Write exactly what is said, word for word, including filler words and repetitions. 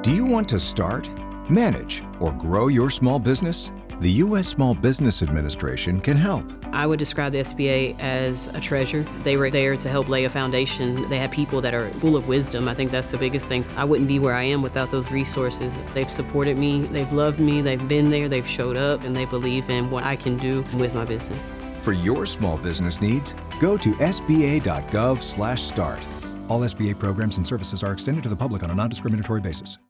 Do you want to start, manage, or grow your small business? The U S Small Business Administration can help. I would describe the S B A as a treasure. They were there to help lay a foundation. They have people that are full of wisdom. I think that's the biggest thing. I wouldn't be where I am without those resources. They've supported me, they've loved me, they've been there, they've showed up, and they believe in what I can do with my business. For your small business needs, go to S B A dot gov slash start. All S B A programs and services are extended to the public on a non-discriminatory basis.